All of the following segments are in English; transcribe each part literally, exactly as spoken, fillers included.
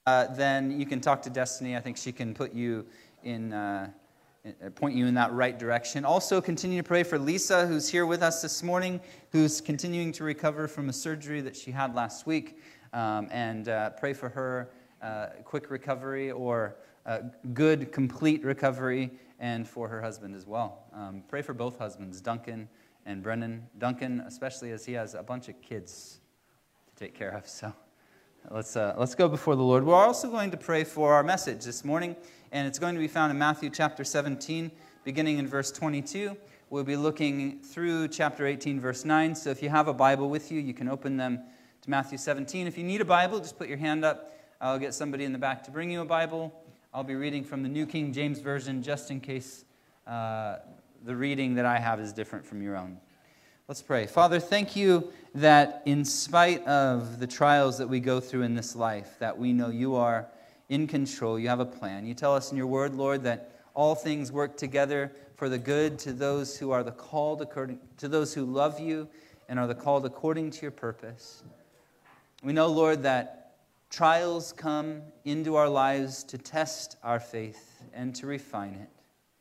uh, then you can talk to Destiny. I think she can put you in, uh, point you in that right direction. Also, continue to pray for Lisa, who's here with us this morning, who's continuing to recover from a surgery that she had last week, um, and uh, pray for her uh, quick recovery or uh, good, complete recovery, and for her husband as well. Um, pray for both husbands, Duncan and Brendan. Duncan, especially as he has a bunch of kids to take care of, so let's uh, let's go before the Lord. We're also going to pray for our message this morning, and it's going to be found in Matthew chapter seventeen, beginning in verse twenty-two. We'll be looking through chapter eighteen, verse nine, so if you have a Bible with you, you can open them to Matthew seventeen. If you need a Bible, just put your hand up. I'll get somebody in the back to bring you a Bible. I'll be reading from the New King James Version, just in case uh, the reading that I have is different from your own. Let's pray. Father, thank you that in spite of the trials that we go through in this life, that we know you are in control, you have a plan. You tell us in your word, Lord, that all things work together for the good to those who are the called according to those who love you and are the called according to your purpose. We know, Lord, that trials come into our lives to test our faith and to refine it.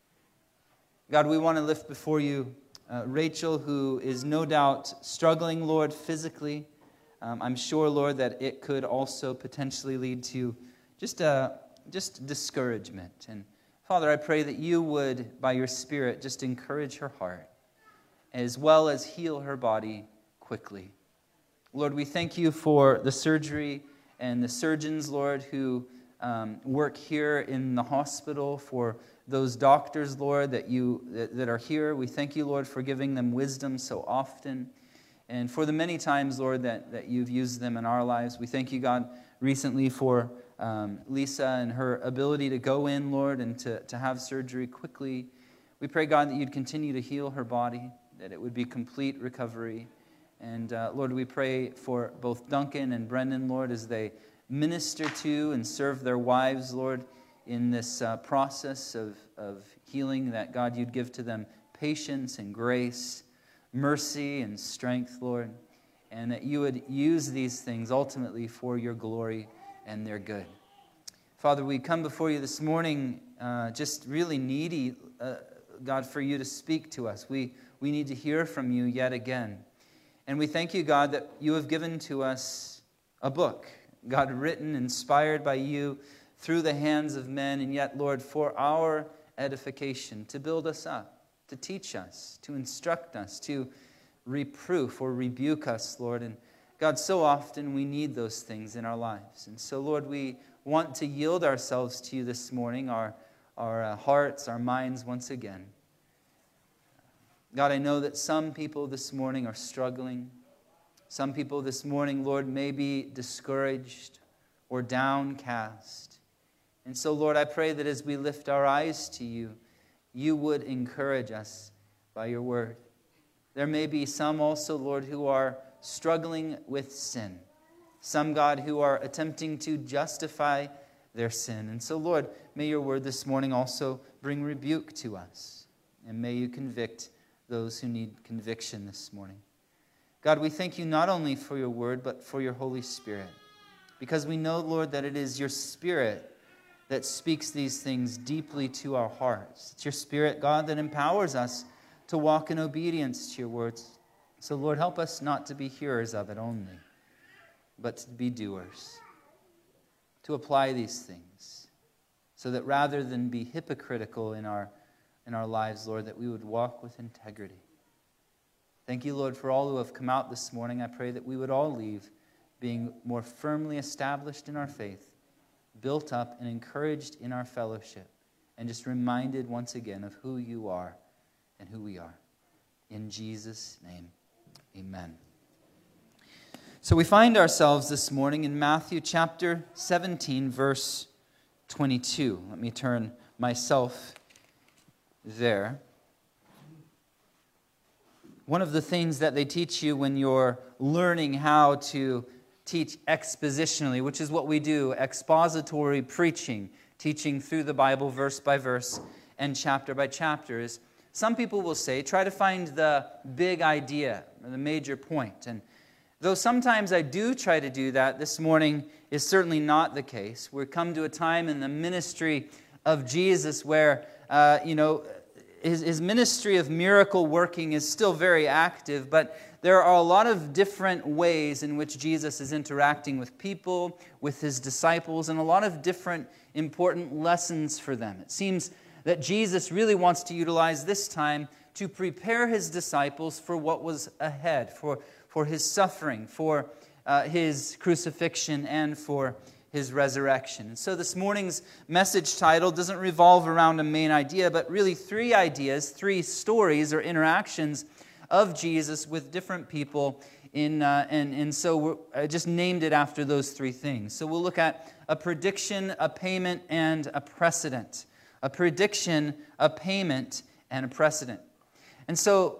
God, we want to lift before you uh, Rachel, who is no doubt struggling, Lord, physically. Um, I'm sure, Lord, that it could also potentially lead to just uh, just discouragement. And Father, I pray that you would, by your Spirit, just encourage her heart, as well as heal her body quickly. Lord, we thank you for the surgery and the surgeons, Lord, who um, work here in the hospital, for those doctors, Lord, that you that, that are here. We thank you, Lord, for giving them wisdom so often, and for the many times, Lord, that, that you've used them in our lives. We thank you, God, recently for um, Lisa and her ability to go in, Lord, and to, to have surgery quickly. We pray, God, that you'd continue to heal her body, that it would be complete recovery. And uh, Lord, we pray for both Duncan and Brendan, Lord, as they minister to and serve their wives, Lord, in this uh, process of, of healing, that God, you'd give to them patience and grace, mercy and strength, Lord, and that you would use these things ultimately for your glory and their good. Father, we come before you this morning uh, just really needy, uh, God, for you to speak to us. We, we need to hear from you yet again. And we thank you, God, that you have given to us a book, God, written, inspired by you through the hands of men, and yet, Lord, for our edification, to build us up, to teach us, to instruct us, to reproof or rebuke us, Lord. And God, so often we need those things in our lives. And so, Lord, we want to yield ourselves to you this morning, our, our uh, hearts, our minds once again. God, I know that some people this morning are struggling. Some people this morning, Lord, may be discouraged or downcast. And so, Lord, I pray that as we lift our eyes to you, you would encourage us by your word. There may be some also, Lord, who are struggling with sin. Some, God, who are attempting to justify their sin. And so, Lord, may your word this morning also bring rebuke to us. And may you convict those who need conviction this morning. God, we thank you not only for your word, but for your Holy Spirit. Because we know, Lord, that it is your Spirit that speaks these things deeply to our hearts. It's your Spirit, God, that empowers us to walk in obedience to your words. So, Lord, help us not to be hearers of it only, but to be doers, to apply these things, so that rather than be hypocritical in our in our lives, Lord, that we would walk with integrity. Thank you, Lord, for all who have come out this morning. I pray that we would all leave being more firmly established in our faith, built up and encouraged in our fellowship, and just reminded once again of who you are and who we are. In Jesus' name, amen. So we find ourselves this morning in Matthew chapter seventeen, verse twenty-two. Let me turn myself there. One of the things that they teach you when you're learning how to teach expositionally, which is what we do, expository preaching, teaching through the Bible verse by verse and chapter by chapter, is some people will say, try to find the big idea, or the major point. And Though sometimes I do try to do that, this morning is certainly not the case. We've come to a time in the ministry of Jesus where, uh, you know, his, his ministry of miracle working is still very active, but there are a lot of different ways in which Jesus is interacting with people, with his disciples, and a lot of different important lessons for them. It seems that Jesus really wants to utilize this time to prepare his disciples for what was ahead, for, for his suffering, for uh, his crucifixion, and for his resurrection. And so this morning's message title doesn't revolve around a main idea, but really three ideas, three stories or interactions of Jesus with different people. In uh, and, and so we're, I just named it after those three things. So we'll look at a prediction, a payment, and a precedent. A prediction, a payment, and a precedent. And so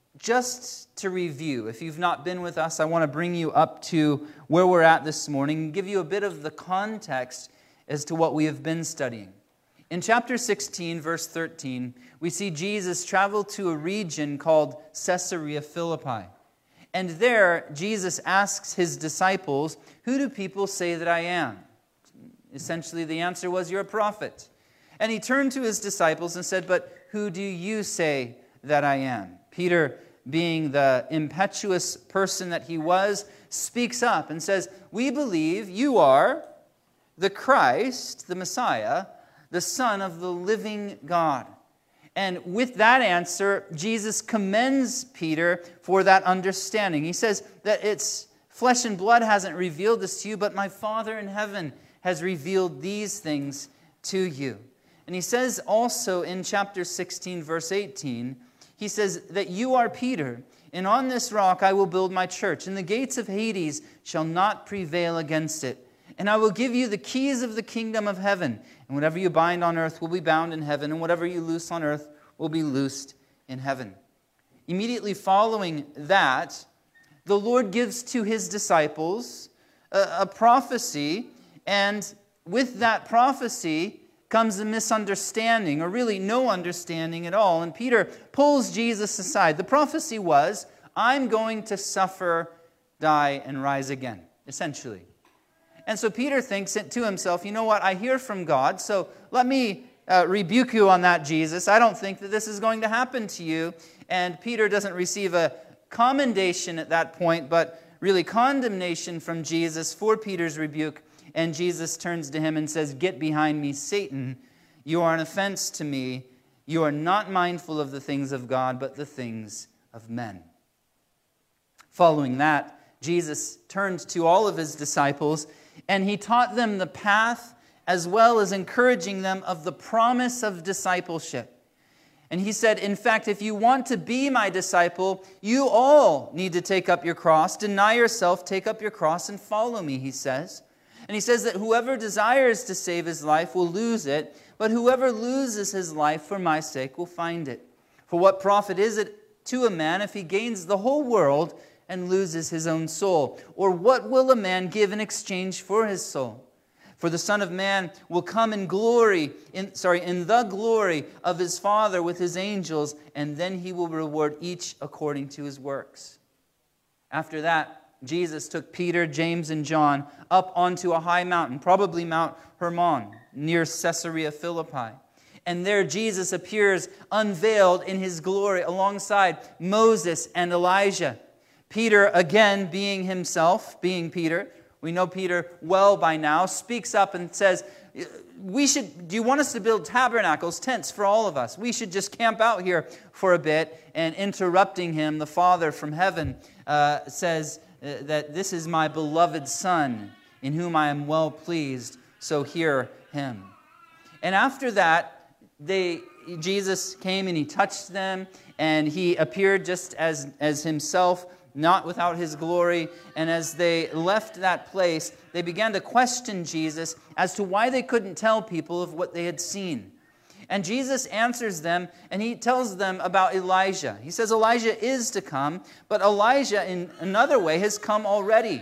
just to review, if you've not been with us, I want to bring you up to where we're at this morning and give you a bit of the context as to what we have been studying. In chapter sixteen, verse thirteen, we see Jesus travel to a region called Caesarea Philippi. And there, Jesus asks his disciples, "Who do people say that I am?" Essentially, the answer was, "You're a prophet." And he turned to his disciples and said, "But who do you say that I am?" Peter, being the impetuous person that he was, speaks up and says, "We believe you are the Christ, the Messiah, the Son of the living God." And with that answer, Jesus commends Peter for that understanding. He says that it's flesh and blood hasn't revealed this to you, but my Father in heaven has revealed these things to you. And he says also in chapter sixteen, verse eighteen, he says that you are Peter, and on this rock I will build my church, and the gates of Hades shall not prevail against it. And I will give you the keys of the kingdom of heaven, and whatever you bind on earth will be bound in heaven, and whatever you loose on earth will be loosed in heaven. Immediately following that, the Lord gives to his disciples a, a prophecy, and with that prophecy comes a misunderstanding, or really no understanding at all. And Peter pulls Jesus aside. The prophecy was, I'm going to suffer, die, and rise again, essentially. And so Peter thinks to himself, you know what, I hear from God, so let me uh, rebuke you on that, Jesus. I don't think that this is going to happen to you. And Peter doesn't receive a commendation at that point, but really condemnation from Jesus for Peter's rebuke. And Jesus turns to him and says, "Get behind me, Satan. You are an offense to me. You are not mindful of the things of God, but the things of men." Following that, Jesus turned to all of his disciples, and he taught them the path as well as encouraging them of the promise of discipleship. And he said, in fact, if you want to be my disciple, you all need to take up your cross, deny yourself, take up your cross, and follow me, he says. And he says that whoever desires to save his life will lose it, but whoever loses his life for my sake will find it. For what profit is it to a man if he gains the whole world and loses his own soul? Or what will a man give in exchange for his soul? For the Son of Man will come in glory, in, sorry, in the glory of his Father with his angels, and then he will reward each according to his works. After that, Jesus took Peter, James, and John up onto a high mountain, probably Mount Hermon, near Caesarea Philippi. And there Jesus appears unveiled in his glory alongside Moses and Elijah. Peter, again being himself, being Peter, we know Peter well by now, speaks up and says, "We should. Do you want us to build tabernacles, tents for all of us? We should just camp out here for a bit." And interrupting him, the Father from heaven uh, says that this is my beloved Son, in whom I am well pleased, so hear him. And after that, they Jesus came and he touched them, and he appeared just as, as himself, not without his glory. And as they left that place, they began to question Jesus as to why they couldn't tell people of what they had seen. And Jesus answers them, and he tells them about Elijah. He says Elijah is to come, but Elijah in another way has come already.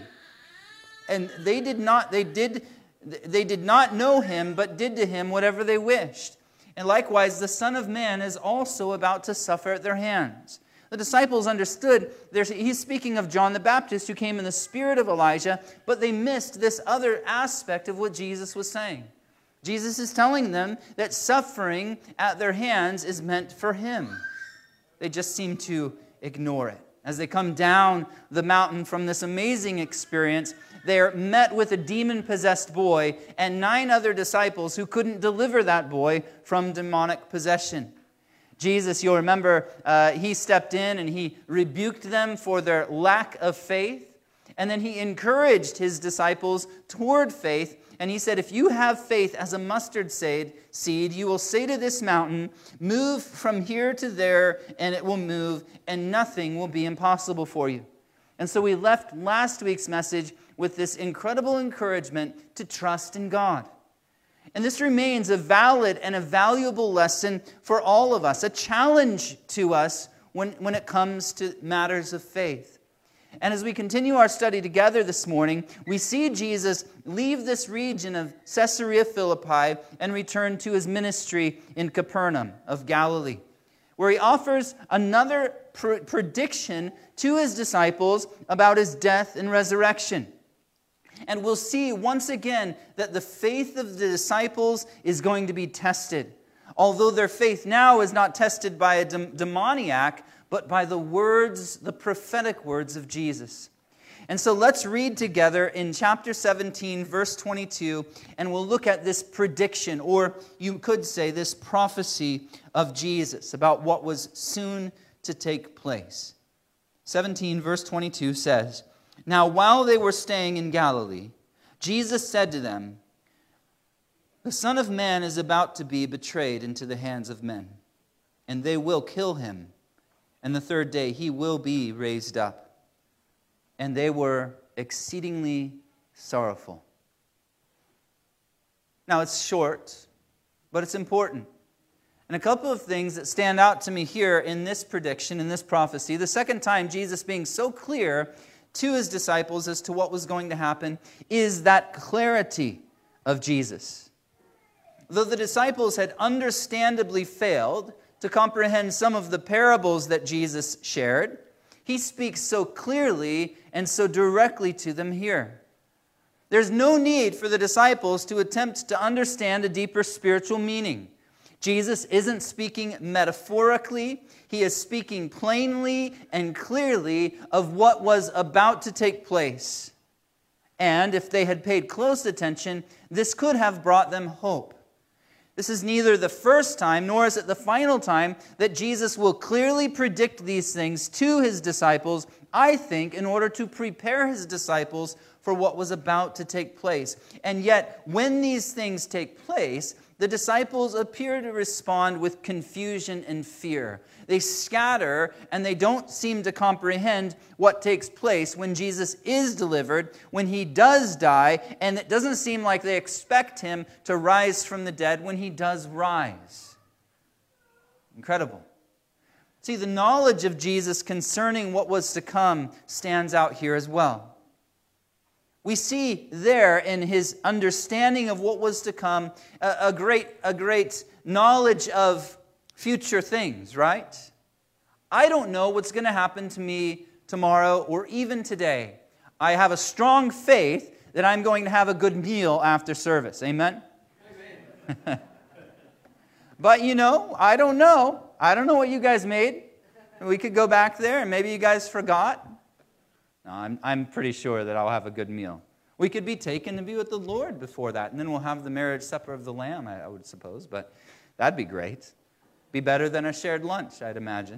And they did not, they did, they did not know him, but did to him whatever they wished. And likewise, the Son of Man is also about to suffer at their hands. The disciples understood, he's speaking of John the Baptist who came in the spirit of Elijah, but they missed this other aspect of what Jesus was saying. Jesus is telling them that suffering at their hands is meant for him. They just seem to ignore it. As they come down the mountain from this amazing experience, they are met with a demon-possessed boy and nine other disciples who couldn't deliver that boy from demonic possession. Jesus, you'll remember, uh, he stepped in and he rebuked them for their lack of faith. And then he encouraged his disciples toward faith. And he said, if you have faith as a mustard seed, you will say to this mountain, move from here to there, and it will move, and nothing will be impossible for you. And so we left last week's message with this incredible encouragement to trust in God. And this remains a valid and a valuable lesson for all of us, a challenge to us when, when it comes to matters of faith. And as we continue our study together this morning, we see Jesus leave this region of Caesarea Philippi and return to his ministry in Capernaum of Galilee, where he offers another pr- prediction to his disciples about his death and resurrection. And we'll see once again that the faith of the disciples is going to be tested. Although their faith now is not tested by a dem- demoniac, but by the words, the prophetic words of Jesus. And so let's read together in chapter seventeen, verse twenty-two, and we'll look at this prediction, or you could say this prophecy of Jesus about what was soon to take place. seventeen, verse twenty-two says, now while they were staying in Galilee, Jesus said to them, the Son of Man is about to be betrayed into the hands of men, and they will kill him. And the third day he will be raised up. And they were exceedingly sorrowful. Now it's short, but it's important. And a couple of things that stand out to me here in this prediction, in this prophecy. The second time Jesus being so clear to his disciples as to what was going to happen is that clarity of Jesus. Though the disciples had understandably failed to comprehend some of the parables that Jesus shared, he speaks so clearly and so directly to them here. There's no need for the disciples to attempt to understand a deeper spiritual meaning. Jesus isn't speaking metaphorically. He is speaking plainly and clearly of what was about to take place. And if they had paid close attention, this could have brought them hope. This is neither the first time, nor is it the final time that Jesus will clearly predict these things to his disciples, I think, in order to prepare his disciples for what was about to take place. And yet, when these things take place, the disciples appear to respond with confusion and fear. They scatter and they don't seem to comprehend what takes place when Jesus is delivered, when he does die, and it doesn't seem like they expect him to rise from the dead when he does rise. Incredible. See, the knowledge of Jesus concerning what was to come stands out here as well. We see there in his understanding of what was to come a, a great, a great knowledge of future things, right? I don't know what's going to happen to me tomorrow or even today. I have a strong faith that I'm going to have a good meal after service. Amen? Amen. But you know, I don't know. I don't know what you guys made. We could go back there and maybe you guys forgot. No, I'm, I'm pretty sure that I'll have a good meal. We could be taken to be with the Lord before that, and then we'll have the marriage supper of the Lamb, I, I would suppose, but that'd be great. Be better than a shared lunch, I'd imagine.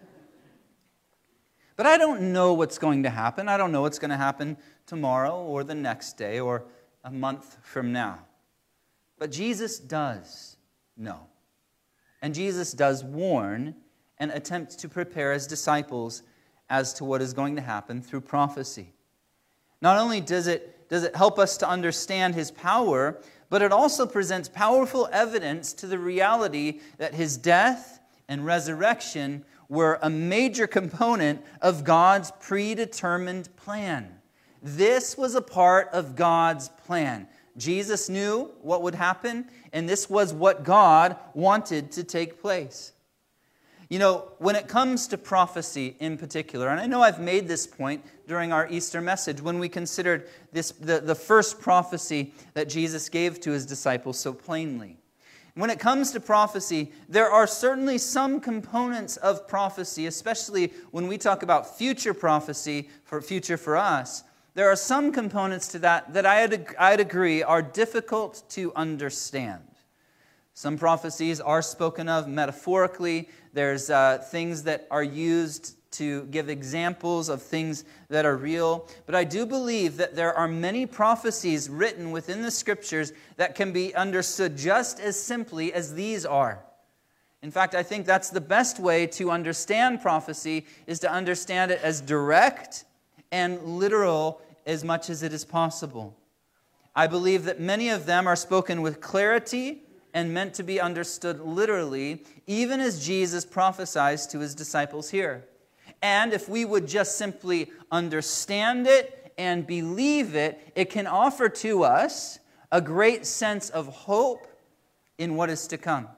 But I don't know what's going to happen. I don't know what's going to happen tomorrow or the next day or a month from now. But Jesus does know. And Jesus does warn and attempt to prepare his disciples as to what is going to happen through prophecy. Not only does it, does it help us to understand his power, but it also presents powerful evidence to the reality that his death and resurrection were a major component of God's predetermined plan. This was a part of God's plan. Jesus knew what would happen, and this was what God wanted to take place. You know, when it comes to prophecy in particular, and I know I've made this point during our Easter message when we considered this the, the first prophecy that Jesus gave to his disciples so plainly. When it comes to prophecy, there are certainly some components of prophecy, especially when we talk about future prophecy, for future for us. There are some components to that that I'd, I'd agree are difficult to understand. Some prophecies are spoken of metaphorically. There's uh, things that are used to give examples of things that are real. But I do believe that there are many prophecies written within the Scriptures that can be understood just as simply as these are. In fact, I think that's the best way to understand prophecy, is to understand it as direct and literal as much as it is possible. I believe that many of them are spoken with clarity and meant to be understood literally, even as Jesus prophesies to his disciples here. And if we would just simply understand it and believe it, it can offer to us a great sense of hope in what is to come.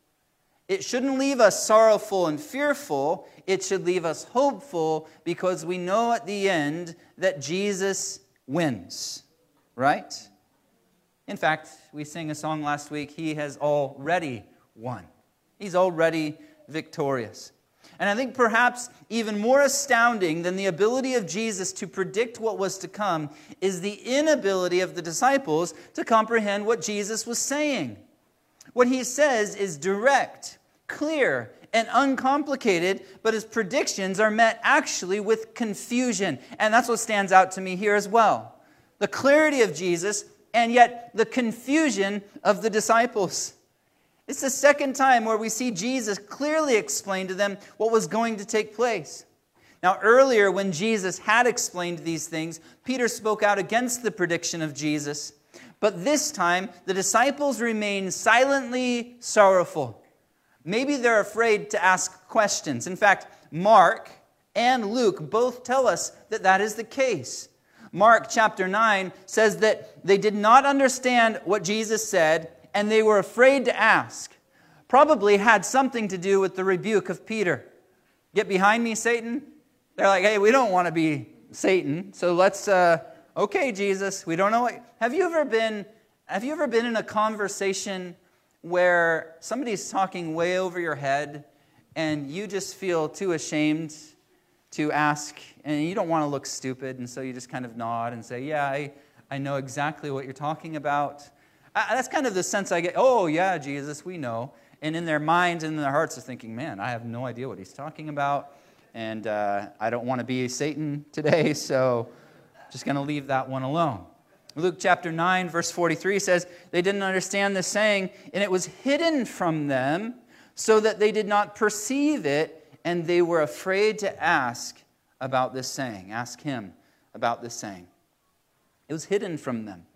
It shouldn't leave us sorrowful and fearful. It should leave us hopeful, because we know at the end that Jesus wins, right? In fact, we sang a song last week, He has already won. He's already victorious. And I think perhaps even more astounding than the ability of Jesus to predict what was to come is the inability of the disciples to comprehend what Jesus was saying. What he says is direct, clear, and uncomplicated, but his predictions are met actually with confusion. And that's what stands out to me here as well. The clarity of Jesus, and yet the confusion of the disciples. It's the second time where we see Jesus clearly explain to them what was going to take place. Now, earlier when Jesus had explained these things, Peter spoke out against the prediction of Jesus. But this time, the disciples remain silently sorrowful. Maybe they're afraid to ask questions. In fact, Mark and Luke both tell us that that is the case. Mark chapter nine says that they did not understand what Jesus said, and they were afraid to ask. Probably had something to do with the rebuke of Peter. Get behind me, Satan. They're like, hey, we don't want to be Satan, so let's, uh, okay, Jesus, we don't know what... Have you ever been, have you ever been in a conversation where somebody's talking way over your head, and you just feel too ashamed to ask, and you don't want to look stupid, and so you just kind of nod and say, yeah, I, I know exactly what you're talking about. I, that's kind of the sense I get, oh, yeah, Jesus, we know. And in their minds and in their hearts are thinking, man, I have no idea what he's talking about, and uh, I don't want to be Satan today, so just going to leave that one alone. Luke chapter nine, verse forty-three says, they didn't understand this saying, and it was hidden from them so that they did not perceive it, and they were afraid to ask about this saying, ask him about this saying. It was hidden from them.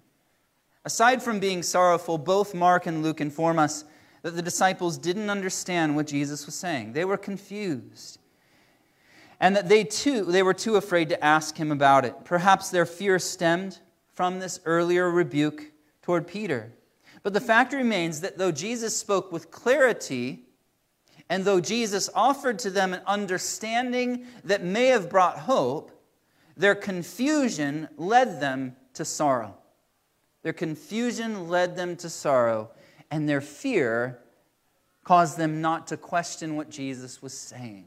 Aside from being sorrowful, both Mark and Luke inform us that the disciples didn't understand what Jesus was saying. They were confused. And that they too, they were too afraid to ask him about it. Perhaps their fear stemmed from this earlier rebuke toward Peter. But the fact remains that though Jesus spoke with clarity, and though Jesus offered to them an understanding that may have brought hope, their confusion led them to sorrow. Their confusion led them to sorrow, and their fear caused them not to question what Jesus was saying.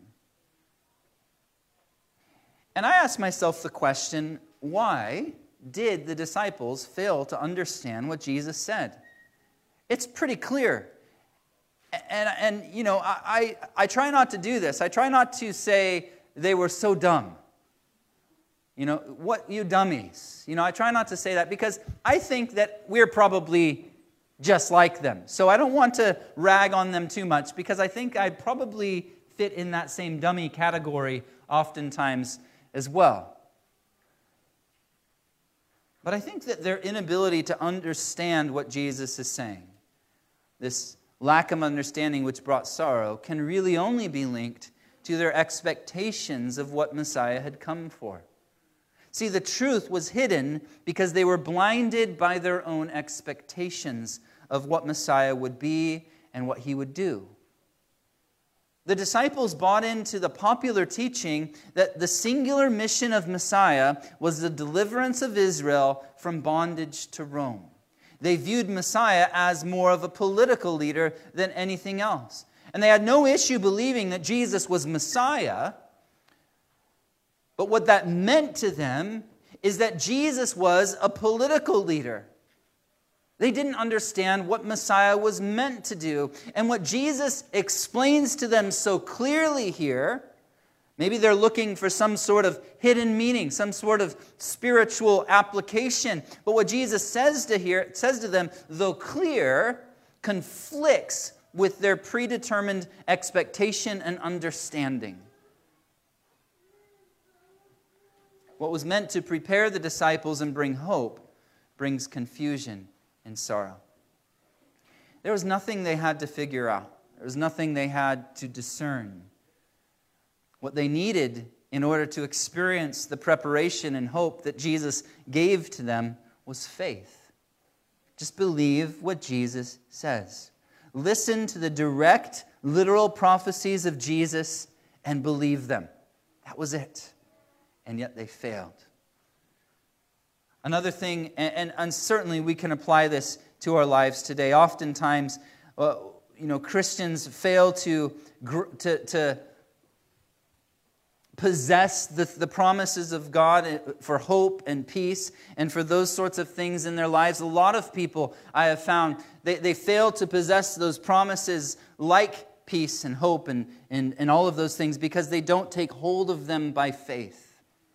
And I ask myself the question, why did the disciples fail to understand what Jesus said? It's pretty clear. And, and you know, I, I, I try not to do this. I try not to say they were so dumb. You know, what, you dummies. You know, I try not to say that because I think that we're probably just like them. So I don't want to rag on them too much because I think I probably fit in that same dummy category oftentimes as well. But I think that their inability to understand what Jesus is saying, this lack of understanding which brought sorrow, can really only be linked to their expectations of what Messiah had come for. See, the truth was hidden because they were blinded by their own expectations of what Messiah would be and what he would do. The disciples bought into the popular teaching that the singular mission of Messiah was the deliverance of Israel from bondage to Rome. They viewed Messiah as more of a political leader than anything else. And they had no issue believing that Jesus was Messiah. But what that meant to them is that Jesus was a political leader. They didn't understand what Messiah was meant to do. And what Jesus explains to them so clearly here, maybe they're looking for some sort of hidden meaning, some sort of spiritual application. But what Jesus says to here, says to them, though clear, conflicts with their predetermined expectation and understanding. What was meant to prepare the disciples and bring hope brings confusion and sorrow. There was nothing they had to figure out. There was nothing they had to discern. What they needed in order to experience the preparation and hope that Jesus gave to them was faith. Just believe what Jesus says. Listen to the direct, literal prophecies of Jesus and believe them. That was it. And yet they failed. Another thing, and, and certainly we can apply this to our lives today. Oftentimes, uh, you know, Christians fail to, to, to possess the, the promises of God for hope and peace and for those sorts of things in their lives. A lot of people, I have found, they, they fail to possess those promises like peace and hope and, and, and all of those things because they don't take hold of them by faith.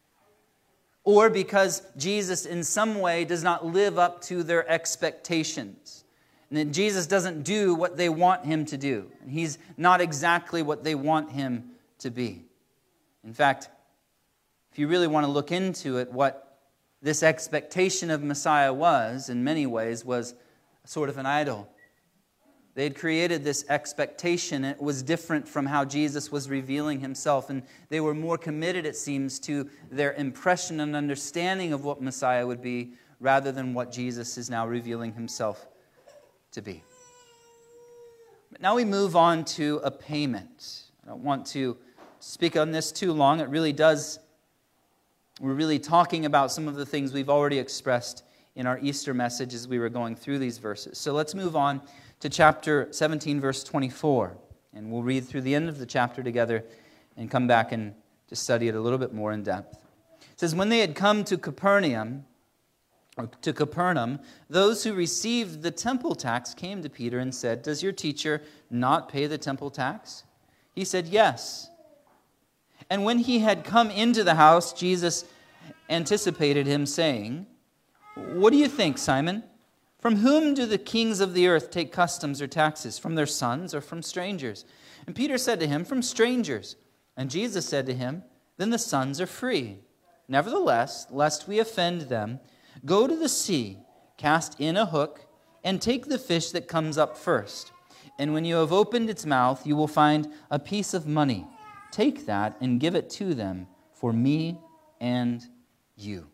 Or because Jesus in some way does not live up to their expectations. And that Jesus doesn't do what they want him to do. And he's not exactly what they want him to be. In fact, if you really want to look into it, what this expectation of Messiah was, in many ways, was sort of an idol. They had created this expectation. It was different from how Jesus was revealing himself. And they were more committed, it seems, to their impression and understanding of what Messiah would be rather than what Jesus is now revealing himself to be. But now we move on to a payment. I don't want to speak on this too long. It really does. We're really talking about some of the things we've already expressed in our Easter message as we were going through these verses. So let's move on to chapter seventeen, verse twenty-four. And we'll read through the end of the chapter together and come back and just study it a little bit more in depth. It says, when they had come to Capernaum, or to Capernaum, those who received the temple tax came to Peter and said, does your teacher not pay the temple tax? He said, yes. And when he had come into the house, Jesus anticipated him, saying, what do you think, Simon? From whom do the kings of the earth take customs or taxes? From their sons or from strangers? And Peter said to him, from strangers. And Jesus said to him, then the sons are free. Nevertheless, lest we offend them, go to the sea, cast in a hook, and take the fish that comes up first. And when you have opened its mouth, you will find a piece of money. Take that and give it to them for me and you.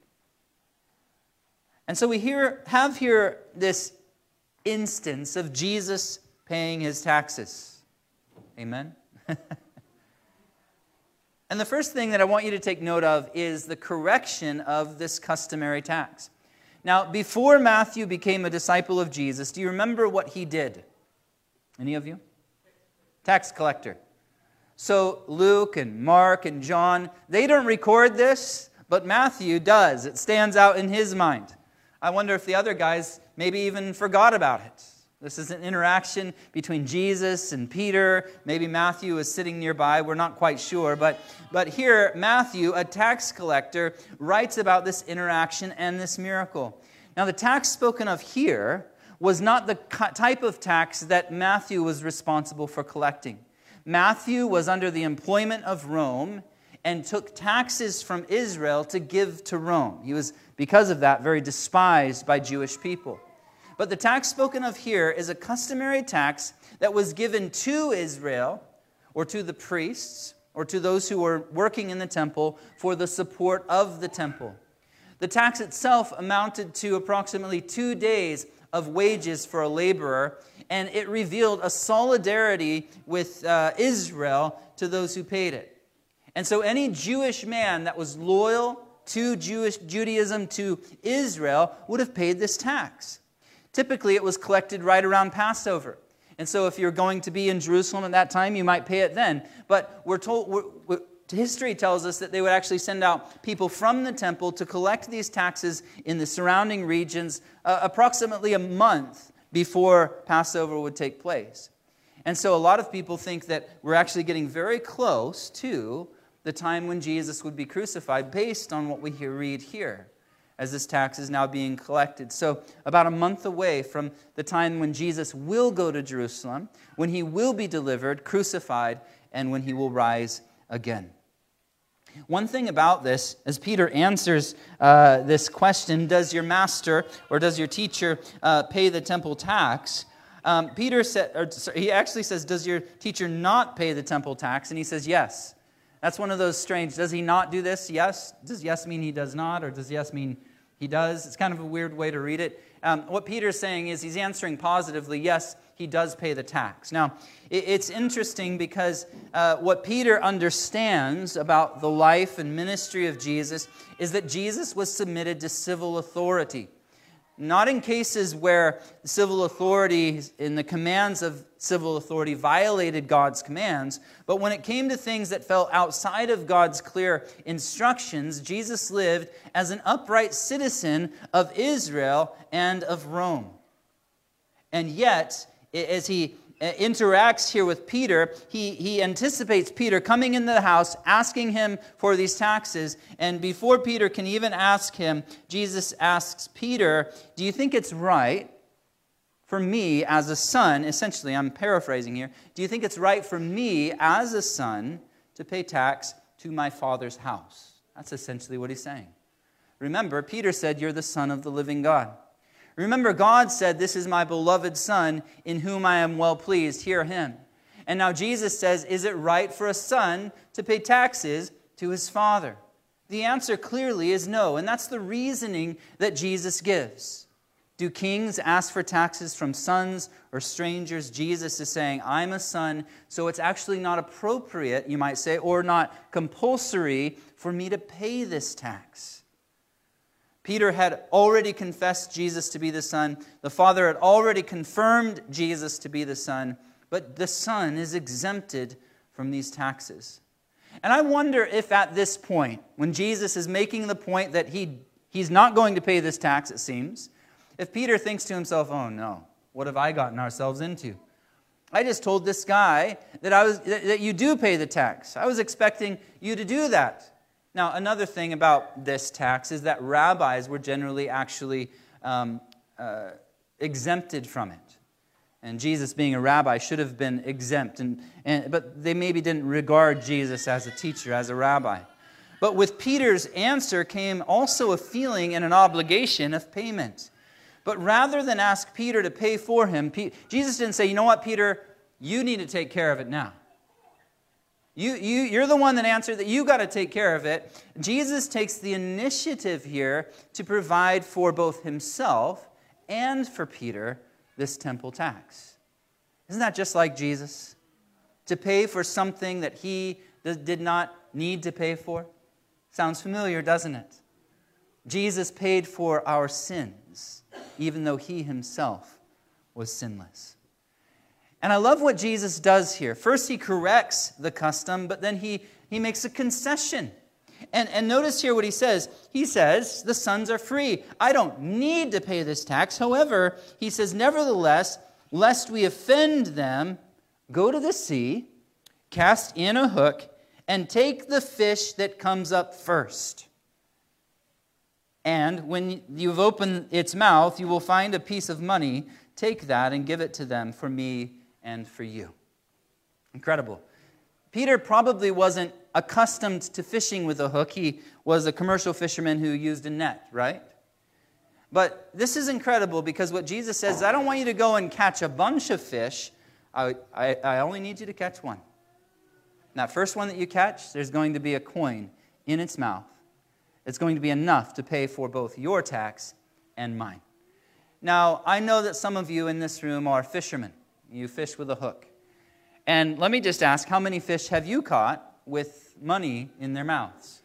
And so we hear, have here this instance of Jesus paying his taxes. Amen? And the first thing that I want you to take note of is the correction of this customary tax. Now, before Matthew became a disciple of Jesus, do you remember what he did? Any of you? Tax collector. So Luke and Mark and John, they don't record this, but Matthew does. It stands out in his mind. I wonder if the other guys maybe even forgot about it. This is an interaction between Jesus and Peter. Maybe Matthew is sitting nearby. We're not quite sure. But, but here, Matthew, a tax collector, writes about this interaction and this miracle. Now, the tax spoken of here was not the type of tax that Matthew was responsible for collecting. Matthew was under the employment of Rome and took taxes from Israel to give to Rome. He was, because of that, very despised by Jewish people. But the tax spoken of here is a customary tax that was given to Israel, or to the priests, or to those who were working in the temple for the support of the temple. The tax itself amounted to approximately two days of wages for a laborer, and it revealed a solidarity with uh, Israel to those who paid it. And so any Jewish man that was loyal to Jewish Judaism, to Israel, would have paid this tax. Typically, it was collected right around Passover. And so if you're going to be in Jerusalem at that time, you might pay it then. But we're told, we're, we're, history tells us that they would actually send out people from the temple to collect these taxes in the surrounding regions uh, approximately a month before Passover would take place. And so a lot of people think that we're actually getting very close to the time when Jesus would be crucified based on what we hear, read here, as this tax is now being collected. So about a month away from the time when Jesus will go to Jerusalem, when he will be delivered, crucified, and when he will rise again. One thing about this, as Peter answers uh, this question, does your master or does your teacher uh, pay the temple tax? Um, Peter said, or sorry, he actually says, does your teacher not pay the temple tax? And he says, yes. That's one of those strange, does he not do this? Yes. Does yes mean he does not, or does yes mean he does? It's kind of a weird way to read it. Um, what Peter's saying is he's answering positively, yes, he does pay the tax. Now, it, it's interesting because uh, what Peter understands about the life and ministry of Jesus is that Jesus was submitted to civil authority. Not in cases where civil authority and the commands of civil authority violated God's commands, but when it came to things that fell outside of God's clear instructions, Jesus lived as an upright citizen of Israel and of Rome. And yet, as he interacts here with Peter, he, he anticipates Peter coming into the house, asking him for these taxes. And before Peter can even ask him, Jesus asks Peter, do you think it's right for me as a son, essentially, I'm paraphrasing here, do you think it's right for me as a son to pay tax to my father's house? That's essentially what he's saying. Remember, Peter said, you're the Son of the living God. Remember, God said, this is my beloved Son, in whom I am well pleased. Hear him. And now Jesus says, is it right for a son to pay taxes to his father? The answer clearly is no, and that's the reasoning that Jesus gives. Do kings ask for taxes from sons or strangers? Jesus is saying, I'm a son, so it's actually not appropriate, you might say, or not compulsory for me to pay this tax. Peter had already confessed Jesus to be the Son. The Father had already confirmed Jesus to be the Son. But the Son is exempted from these taxes. And I wonder if at this point, when Jesus is making the point that he, he's not going to pay this tax, it seems, if Peter thinks to himself, oh no, what have I gotten ourselves into? I just told this guy that, I was, that you do pay the tax. I was expecting you to do that. Now, another thing about this tax is that rabbis were generally actually um, uh, exempted from it. And Jesus, being a rabbi, should have been exempt. And, and, but they maybe didn't regard Jesus as a teacher, as a rabbi. But with Peter's answer came also a feeling and an obligation of payment. But rather than ask Peter to pay for him, Pe- Jesus didn't say, you know what, Peter, you need to take care of it now. You, you, you're the one that answered that you got to take care of it. Jesus takes the initiative here to provide for both himself and for Peter this temple tax. Isn't that just like Jesus? To pay for something that he did not need to pay for? Sounds familiar, doesn't it? Jesus paid for our sins, even though he himself was sinless. And I love what Jesus does here. First, he corrects the custom, but then he, he makes a concession. And, and notice here what he says. He says, the sons are free. I don't need to pay this tax. However, he says, nevertheless, lest we offend them, go to the sea, cast in a hook, and take the fish that comes up first. And when you've opened its mouth, you will find a piece of money. Take that and give it to them for me and for you. Incredible. Peter probably wasn't accustomed to fishing with a hook. He was a commercial fisherman who used a net, right? But this is incredible because what Jesus says is, I don't want you to go and catch a bunch of fish. I, I, I only need you to catch one. And that first one that you catch, there's going to be a coin in its mouth. It's going to be enough to pay for both your tax and mine. Now, I know that some of you in this room are fishermen. You fish with a hook. And let me just ask, how many fish have you caught with money in their mouths?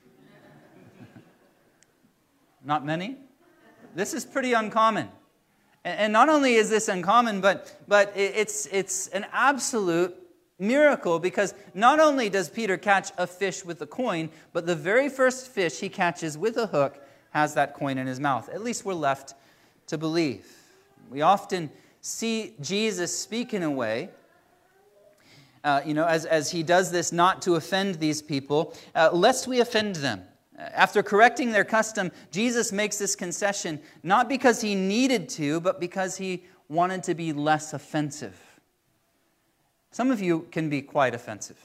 Not many? This is pretty uncommon. And not only is this uncommon, but, but it's, it's an absolute miracle, because not only does Peter catch a fish with a coin, but the very first fish he catches with a hook has that coin in his mouth. At least we're left to believe. We often see Jesus speak in a way, uh, you know, as, as he does this not to offend these people, uh, lest we offend them. After correcting their custom, Jesus makes this concession, not because he needed to, but because he wanted to be less offensive. Some of you can be quite offensive,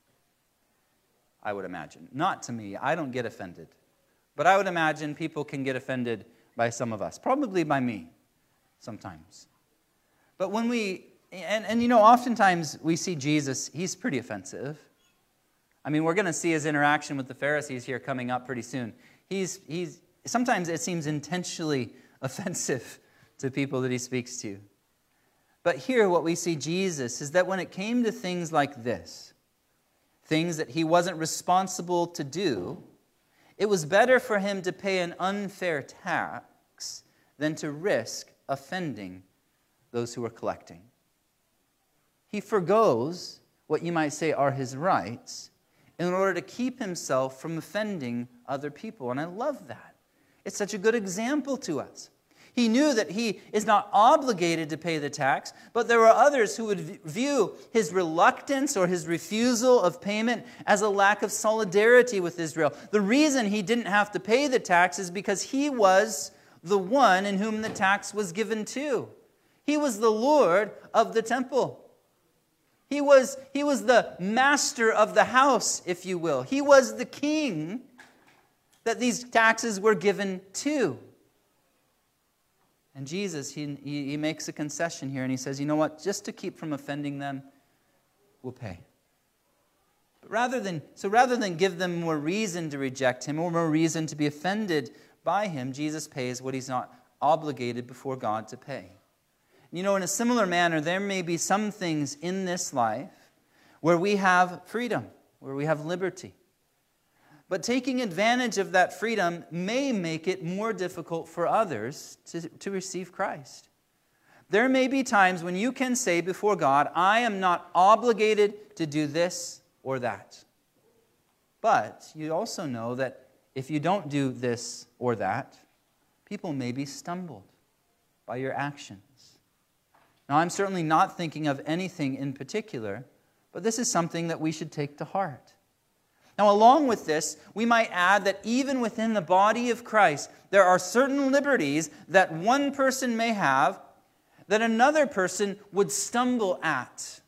I would imagine. Not to me. I don't get offended. But I would imagine people can get offended by some of us. Probably by me sometimes. But when we, and, and you know, oftentimes we see Jesus, he's pretty offensive. I mean, we're going to see his interaction with the Pharisees here coming up pretty soon. He's, he's, sometimes it seems intentionally offensive to people that he speaks to. But here what we see Jesus is that when it came to things like this, things that he wasn't responsible to do, it was better for him to pay an unfair tax than to risk offending those who were collecting. He forgoes what you might say are his rights in order to keep himself from offending other people. And I love that. It's such a good example to us. He knew that he is not obligated to pay the tax, but there were others who would view his reluctance or his refusal of payment as a lack of solidarity with Israel. The reason he didn't have to pay the tax is because he was the one in whom the tax was given to. He was the Lord of the temple. He was, he was the master of the house, if you will. He was the king that these taxes were given to. And Jesus, he, he, he makes a concession here, and he says, you know what, just to keep from offending them, we'll pay. But rather than, so rather than give them more reason to reject him or more reason to be offended by him, Jesus pays what he's not obligated before God to pay. You know, in a similar manner, there may be some things in this life where we have freedom, where we have liberty. But taking advantage of that freedom may make it more difficult for others to, to receive Christ. There may be times when you can say before God, I am not obligated to do this or that. But you also know that if you don't do this or that, people may be stumbled by your actions. Now, I'm certainly not thinking of anything in particular, but this is something that we should take to heart. Now, along with this, we might add that even within the body of Christ, there are certain liberties that one person may have that another person would stumble at.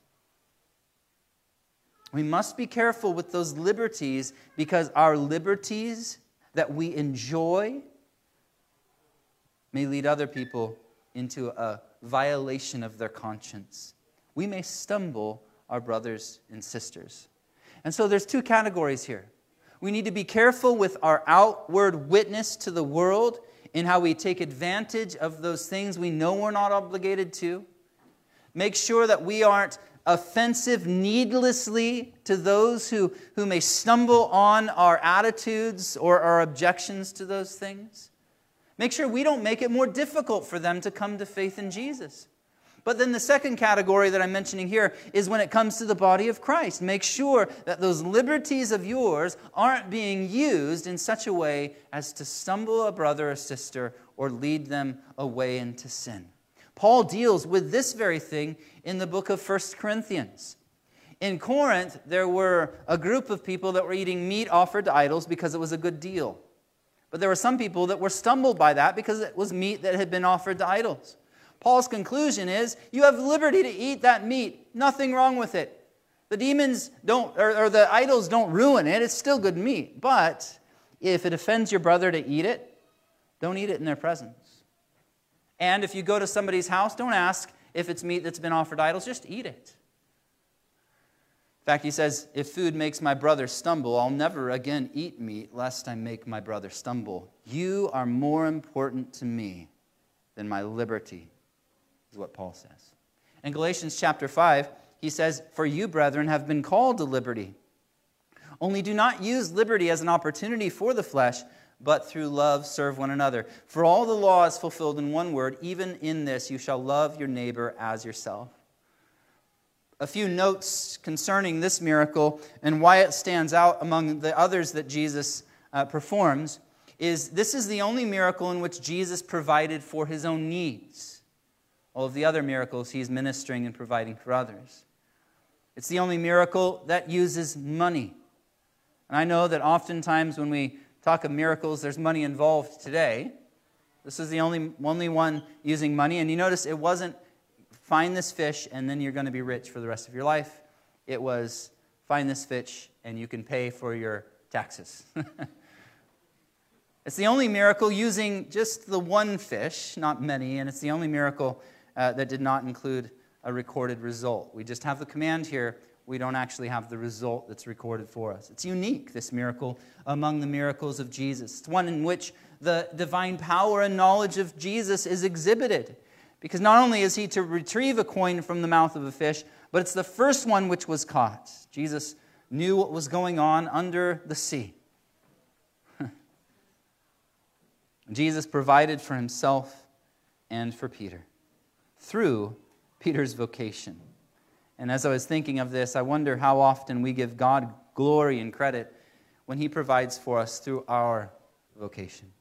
We must be careful with those liberties, because our liberties that we enjoy may lead other people into a violation of their conscience. We may stumble our brothers and sisters. And so there's two categories here. We need to be careful with our outward witness to the world in how we take advantage of those things we know we're not obligated to. Make sure that we aren't offensive needlessly to those who, who may stumble on our attitudes or our objections to those things. Make sure we don't make it more difficult for them to come to faith in Jesus. But then the second category that I'm mentioning here is when it comes to the body of Christ. Make sure that those liberties of yours aren't being used in such a way as to stumble a brother or sister or lead them away into sin. Paul deals with this very thing in the book of First Corinthians. In Corinth, there were a group of people that were eating meat offered to idols because it was a good deal. But there were some people that were stumbled by that because it was meat that had been offered to idols. Paul's conclusion is, you have liberty to eat that meat. Nothing wrong with it. The demons don't, or, or the idols don't ruin it. It's still good meat. But if it offends your brother to eat it, don't eat it in their presence. And if you go to somebody's house, don't ask if it's meat that's been offered to idols. Just eat it. In fact, he says, if food makes my brother stumble, I'll never again eat meat lest I make my brother stumble. You are more important to me than my liberty, is what Paul says. In Galatians chapter five, he says, "For you, brethren, have been called to liberty. Only do not use liberty as an opportunity for the flesh, but through love serve one another. For all the law is fulfilled in one word, even in this, you shall love your neighbor as yourself." A few notes concerning this miracle and why it stands out among the others that Jesus uh, performs is this is the only miracle in which Jesus provided for his own needs. All of the other miracles, he's ministering and providing for others. It's the only miracle that uses money. And I know that oftentimes when we talk of miracles, there's money involved today. This is the only, only one using money. And you notice it wasn't find this fish and then you're going to be rich for the rest of your life. It was find this fish and you can pay for your taxes. It's the only miracle using just the one fish, not many, and it's the only miracle uh, that did not include a recorded result. We just have the command here. We don't actually have the result that's recorded for us. It's unique, this miracle, among the miracles of Jesus. It's one in which the divine power and knowledge of Jesus is exhibited. Because not only is he to retrieve a coin from the mouth of a fish, but it's the first one which was caught. Jesus knew what was going on under the sea. Jesus provided for himself and for Peter through Peter's vocation. And as I was thinking of this, I wonder how often we give God glory and credit when he provides for us through our vocation.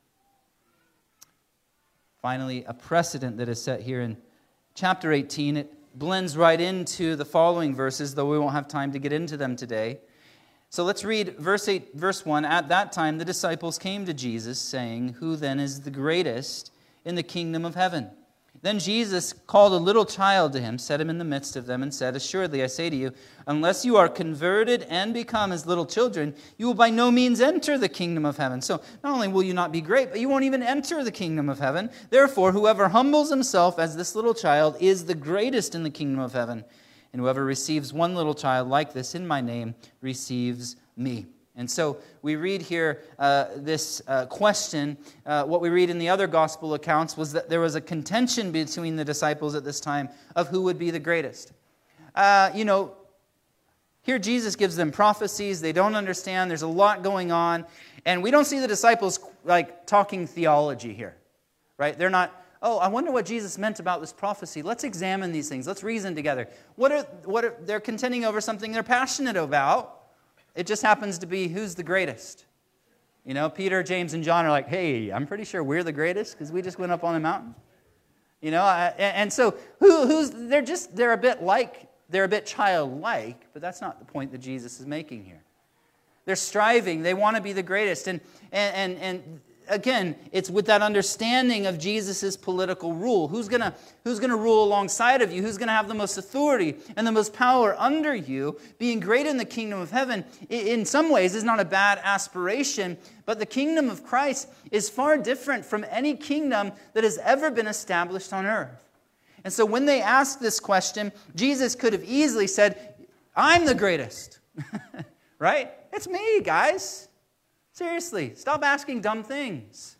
Finally, a precedent that is set here in chapter eighteen. It blends right into the following verses, though we won't have time to get into them today. So let's read verse eight, verse one. "At that time the disciples came to Jesus, saying, 'Who then is the greatest in the kingdom of heaven?' Then Jesus called a little child to him, set him in the midst of them, and said, 'Assuredly I say to you, unless you are converted and become as little children, you will by no means enter the kingdom of heaven.' So not only will you not be great, but you won't even enter the kingdom of heaven. Therefore, whoever humbles himself as this little child is the greatest in the kingdom of heaven. And whoever receives one little child like this in my name receives me." And so we read here uh, this uh, question. Uh, what we read in the other gospel accounts was that there was a contention between the disciples at this time of who would be the greatest. Uh, you know, here Jesus gives them prophecies. They don't understand. There's a lot going on. And we don't see the disciples like talking theology here, right? They're not, "Oh, I wonder what Jesus meant about this prophecy. Let's examine these things. Let's reason together." What are, what are, they're contending over something they're passionate about. It just happens to be who's the greatest. You know, Peter, James, and John are like, "Hey, I'm pretty sure we're the greatest because we just went up on a mountain." You know, and so who, who's they're just they're a bit like they're a bit childlike, but that's not the point that Jesus is making here. They're striving. They want to be the greatest, and and and. and Again, it's with that understanding of Jesus' political rule. Who's going to who's going to rule alongside of you? Who's going to have the most authority and the most power under you? Being great in the kingdom of heaven, in some ways, is not a bad aspiration, but the kingdom of Christ is far different from any kingdom that has ever been established on earth. And so when they asked this question, Jesus could have easily said, "I'm the greatest." Right? It's me, guys. Seriously, stop asking dumb things.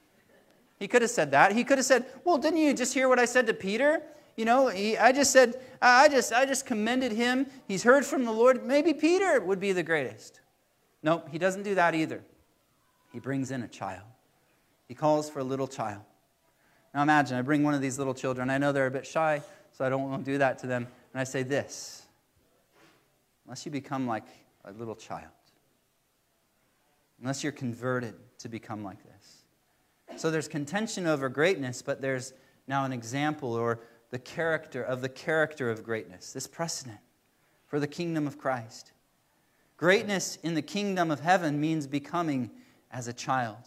He could have said that. He could have said, "Well, didn't you just hear what I said to Peter? You know, he, I just said, I just, I just commended him. He's heard from the Lord. Maybe Peter would be the greatest." Nope, he doesn't do that either. He brings in a child. He calls for a little child. Now imagine, I bring one of these little children. I know they're a bit shy, so I don't want to do that to them. And I say this: unless you become like a little child, unless you're converted to become like this. So there's contention over greatness, but there's now an example or the character of the character of greatness, this precedent for the kingdom of Christ. Greatness in the kingdom of heaven means becoming as a child.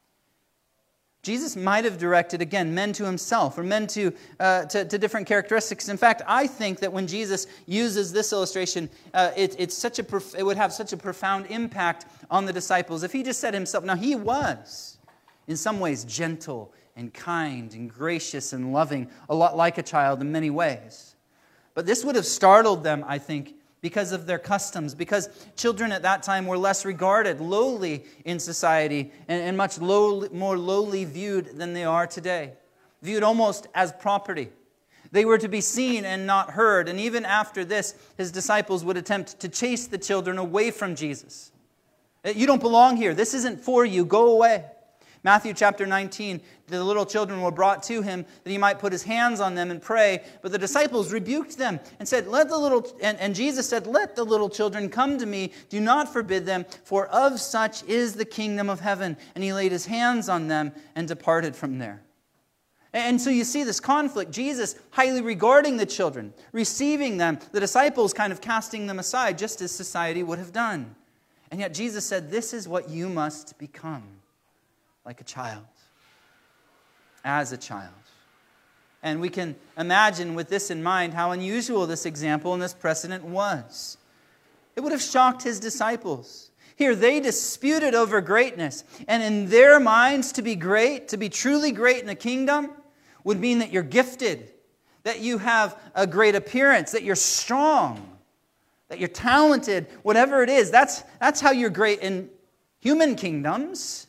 Jesus might have directed, again, men to himself or men to, uh, to, to different characteristics. In fact, I think that when Jesus uses this illustration, uh, it, it's such a prof- it would have such a profound impact on the disciples. If he just said himself, now he was in some ways gentle and kind and gracious and loving, a lot like a child in many ways. But this would have startled them, I think, because of their customs, because children at that time were less regarded, lowly in society, and, and much low, more lowly viewed than they are today. viewed almost as property. They were to be seen and not heard. And even after this, his disciples would attempt to chase the children away from Jesus. You don't belong here. This isn't for you. Go away. Matthew chapter nineteen, the little children were brought to him that he might put his hands on them and pray. But the disciples rebuked them and said, "Let the little," and, and Jesus said, "Let the little children come to me. Do not forbid them, for of such is the kingdom of heaven." And he laid his hands on them and departed from there. And so you see this conflict. Jesus highly regarding the children, receiving them, the disciples kind of casting them aside, just as society would have done. And yet Jesus said, "This is what you must become, like a child, as a child." And we can imagine with this in mind how unusual this example and this precedent was. It would have shocked his disciples. Here they disputed over greatness. And in their minds, to be great, to be truly great in the kingdom, would mean that you're gifted, that you have a great appearance, that you're strong, that you're talented, whatever it is. That's, that's how you're great in human kingdoms.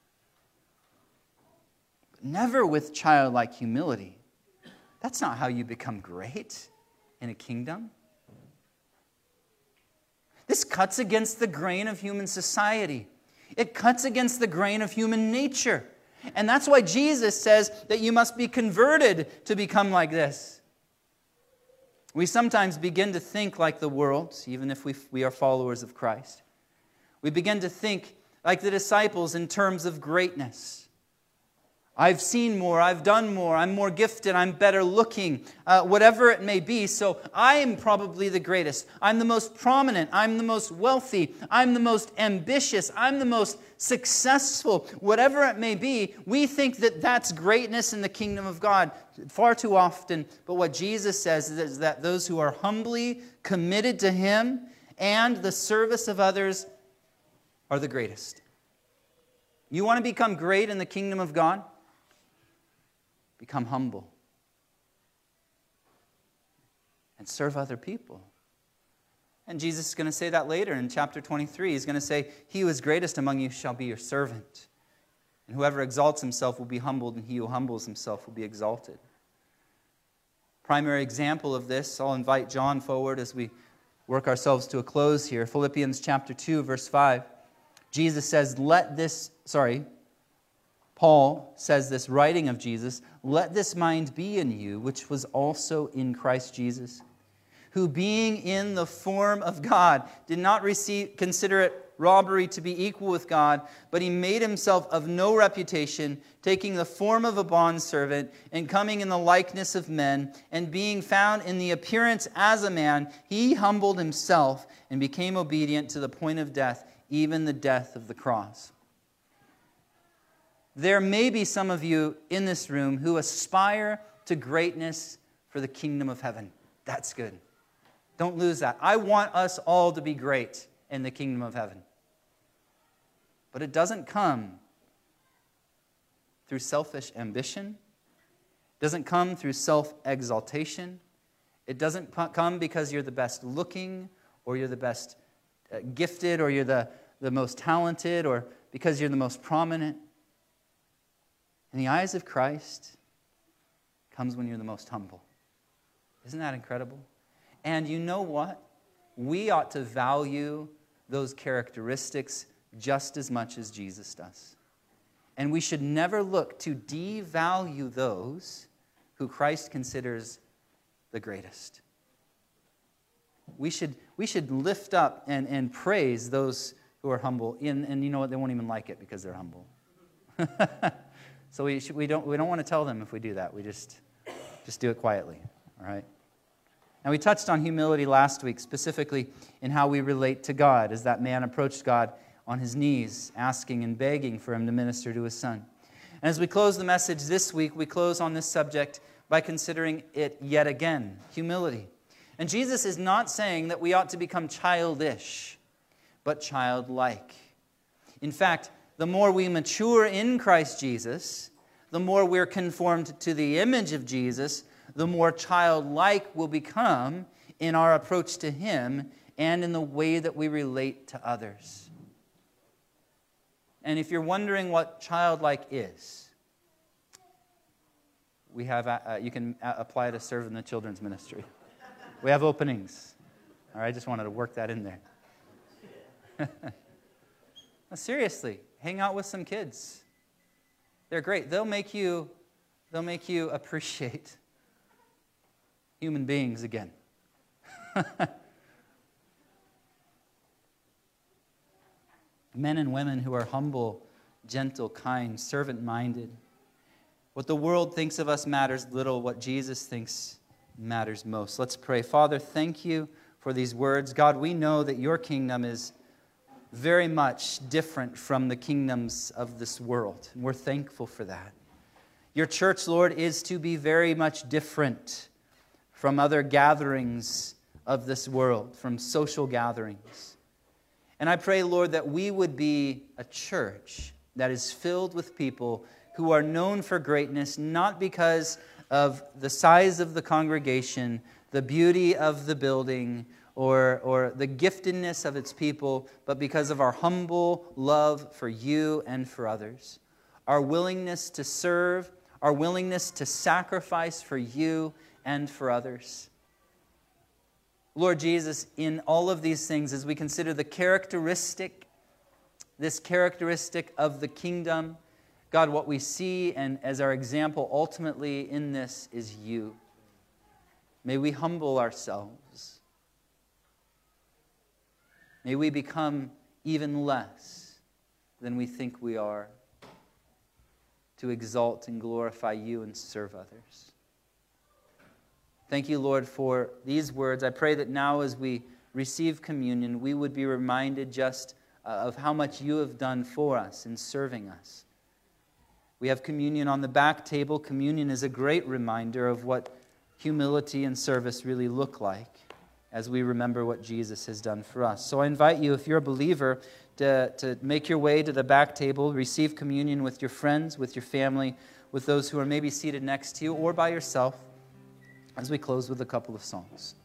But never with childlike humility. That's not how you become great in a kingdom. This cuts against the grain of human society. It cuts against the grain of human nature. And that's why Jesus says that you must be converted to become like this. We sometimes begin to think like the world, even if we, we are followers of Christ. We begin to think like the disciples in terms of greatness. I've seen more, I've done more, I'm more gifted, I'm better looking, uh, whatever it may be. So I am probably the greatest. I'm the most prominent. I'm the most wealthy. I'm the most ambitious. I'm the most successful. Whatever it may be, we think that that's greatness in the kingdom of God far too often. But what Jesus says is that those who are humbly committed to Him and the service of others are the greatest. You want to become great in the kingdom of God? Become humble and serve other people. And Jesus is going to say that later in chapter twenty-three. He's going to say, "He who is greatest among you shall be your servant. And whoever exalts himself will be humbled, and he who humbles himself will be exalted." Primary example of this, I'll invite John forward as we work ourselves to a close here. Philippians chapter two, verse five. Jesus says, let this, sorry, Paul says this, writing of Jesus, "Let this mind be in you, which was also in Christ Jesus, who being in the form of God, did not receive, consider it robbery to be equal with God, but he made himself of no reputation, taking the form of a bondservant, and coming in the likeness of men, and being found in the appearance as a man, he humbled himself and became obedient to the point of death, even the death of the cross." There may be some of you in this room who aspire to greatness for the kingdom of heaven. That's good. Don't lose that. I want us all to be great in the kingdom of heaven. But it doesn't come through selfish ambition. It doesn't come through self-exaltation. It doesn't come because you're the best looking, or you're the best gifted, or you're the, the most talented, or because you're the most prominent. In the eyes of Christ, comes when you're the most humble. Isn't that incredible? And you know what? We ought to value those characteristics just as much as Jesus does. And we should never look to devalue those who Christ considers the greatest. We should, we should lift up and, and praise those who are humble. And, and you know what? They won't even like it because they're humble. So we should, we don't we don't want to tell them if we do that. We just just do it quietly, all right? Now we touched on humility last week, specifically in how we relate to God, as that man approached God on his knees, asking and begging for him to minister to his son. And as we close the message this week, we close on this subject by considering it yet again, humility. And Jesus is not saying that we ought to become childish, but childlike. In fact, the more we mature in Christ Jesus, the more we're conformed to the image of Jesus, the more childlike we'll become in our approach to Him and in the way that we relate to others. And if you're wondering what childlike is, we have uh, you can a- apply to serve in the children's ministry. We have openings. All right, I just wanted to work that in there. No, seriously, hang out with some kids. They're great. They'll make you, they'll make you appreciate human beings again. Men and women who are humble, gentle, kind, servant-minded. What the world thinks of us matters little. What Jesus thinks matters most. Let's pray. Father, thank you for these words. God, we know that your kingdom is very much different from the kingdoms of this world. And we're thankful for that. Your church, Lord, is to be very much different from other gatherings of this world, from social gatherings. And I pray, Lord, that we would be a church that is filled with people who are known for greatness, not because of the size of the congregation, the beauty of the building, or, or the giftedness of its people, but because of our humble love for you and for others. Our willingness to serve, our willingness to sacrifice for you and for others. Lord Jesus, in all of these things, as we consider the characteristic, this characteristic of the kingdom, God, what we see and as our example ultimately in this is you. May we humble ourselves. May we become even less than we think we are to exalt and glorify you and serve others. Thank you, Lord, for these words. I pray that now as we receive communion, we would be reminded just uh, of how much you have done for us in serving us. We have communion on the back table. Communion is a great reminder of what humility and service really look like as we remember what Jesus has done for us. So I invite you, if you're a believer, to, to make your way to the back table, receive communion with your friends, with your family, with those who are maybe seated next to you, or by yourself, as we close with a couple of songs.